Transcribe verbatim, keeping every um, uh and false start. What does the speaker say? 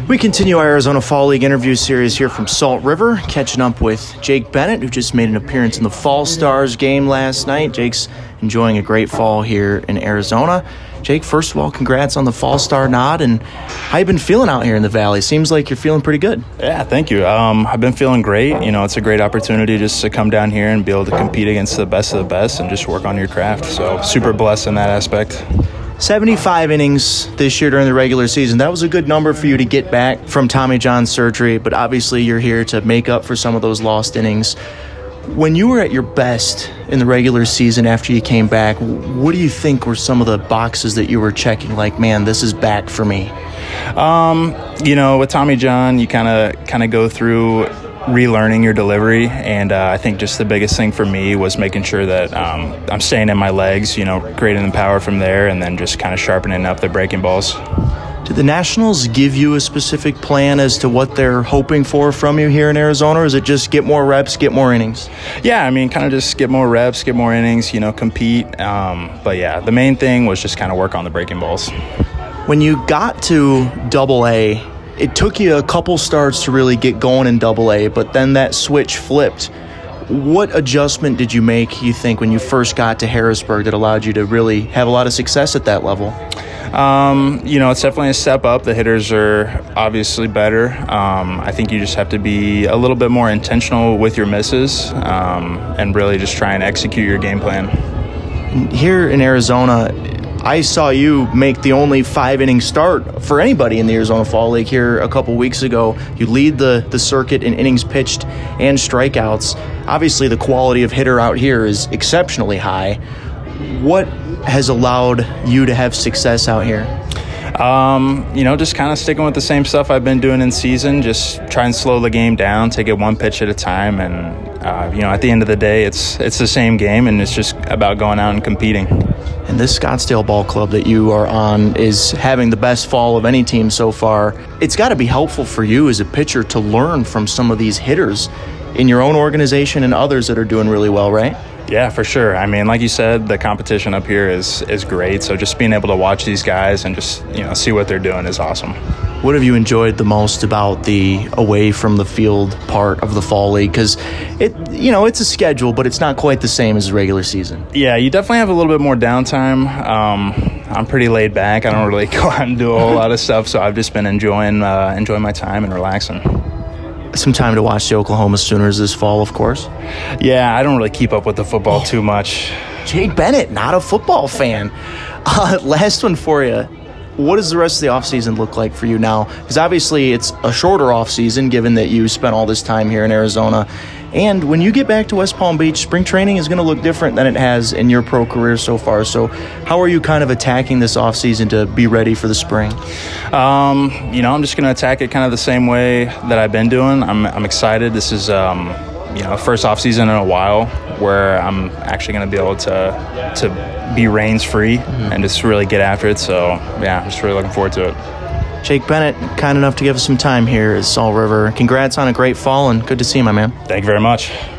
We continue our Arizona Fall League interview series here from Salt River, catching up with Jake Bennett, who just made an appearance in the Fall Stars game last night. Jake's enjoying a great fall here in Arizona. Jake, first of all, congrats on the Fall Star nod, and how you been feeling out here in the Valley? Seems like you're feeling pretty good. Yeah, thank you. Um, I've been feeling great. You know, it's a great opportunity just to come down here and be able to compete against the best of the best and just work on your craft. So super blessed in that aspect. seventy-five innings this year during the regular season. That was a good number for you to get back from Tommy John surgery, but obviously you're here to make up for some of those lost innings. When you were at your best in the regular season after you came back, what do you think were some of the boxes that you were checking, like, man, this is back for me? Um, you know, with Tommy John, you kind of kind of go through relearning your delivery, and uh, I think just the biggest thing for me was making sure that um, I'm staying in my legs, you know, creating the power from there, and then just kind of sharpening up the breaking balls. Did the Nationals give you a specific plan as to what they're hoping for from you here in Arizona, or is it just get more reps, get more innings? Yeah, I mean, kind of just get more reps, get more innings, you know, compete. Um, but, yeah, the main thing was just kind of work on the breaking balls. When you got to Double A, it took you a couple starts to really get going in Double A, but then that switch flipped. What adjustment did you make, you think, when you first got to Harrisburg that allowed you to really have a lot of success at that level? Um, you know, it's definitely a step up. The hitters are obviously better. Um, I think you just have to be a little bit more intentional with your misses um, and really just try and execute your game plan. Here in Arizona, I saw you make the only five-inning start for anybody in the Arizona Fall League here a couple weeks ago. You lead the, the circuit in innings pitched and strikeouts. Obviously, the quality of hitter out here is exceptionally high. What has allowed you to have success out here? Um, you know, just kind of sticking with the same stuff I've been doing in season, just try and slow the game down, take it one pitch at a time. And, uh, you know, at the end of the day, it's it's the same game, and it's just about going out and competing. And this Scottsdale Ball Club that you are on is having the best fall of any team so far. It's got to be helpful for you as a pitcher to learn from some of these hitters in your own organization and others that are doing really well, right? Yeah, for sure. I mean, like you said, the competition up here is is great. So just being able to watch these guys and just, you know, see what they're doing is awesome. What have you enjoyed the most about the away from the field part of the Fall League? Because, it, you know, it's a schedule, but it's not quite the same as the regular season. Yeah, you definitely have a little bit more downtime. Um, I'm pretty laid back. I don't really go out and do a whole lot of stuff, so I've just been enjoying uh, enjoying my time and relaxing. Some time to watch the Oklahoma Sooners this fall, of course. Yeah, I don't really keep up with the football too much. Jake Bennett, not a football fan. Uh, last one for you. What does the rest of the offseason look like for you now? Because obviously it's a shorter offseason given that you spent all this time here in Arizona. And when you get back to West Palm Beach, spring training is going to look different than it has in your pro career so far. So how are you kind of attacking this offseason to be ready for the spring? Um, you know, I'm just going to attack it kind of the same way that I've been doing. I'm I'm excited. This is, um, you know, first offseason in a while where I'm actually going to be able to to be reins free mm-hmm. and just really get after it. So, yeah, I'm just really looking forward to it. Jake Bennett, kind enough to give us some time here at Salt River. Congrats on a great fall, and good to see you, my man. Thank you very much.